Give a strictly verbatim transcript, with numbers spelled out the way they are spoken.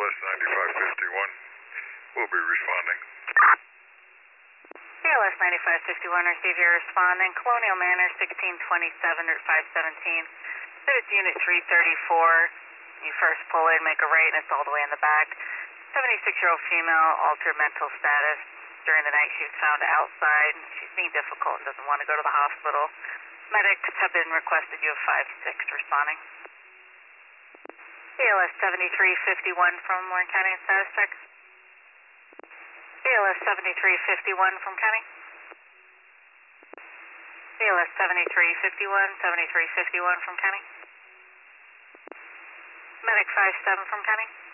S ninety-five fifty-one will be responding. B L S ninety-five fifty-one, receive your responding. Colonial Manor, sixteen twenty-seven, Route five seventeen. It's Unit three thirty-four. You first pull in, make a right, and it's all the way in the back. seventy-six-year-old female, altered mental status. During the night, she was found outside. She's being difficult and doesn't want to go to the hospital. Medics have been requested. You have five six responding. B L S seventy-three fifty-one from Warren County and status check. B L S seventy-three fifty-one from County. B L S seventy-three fifty-one, seventy-three fifty-one from County. Medic five seven from County.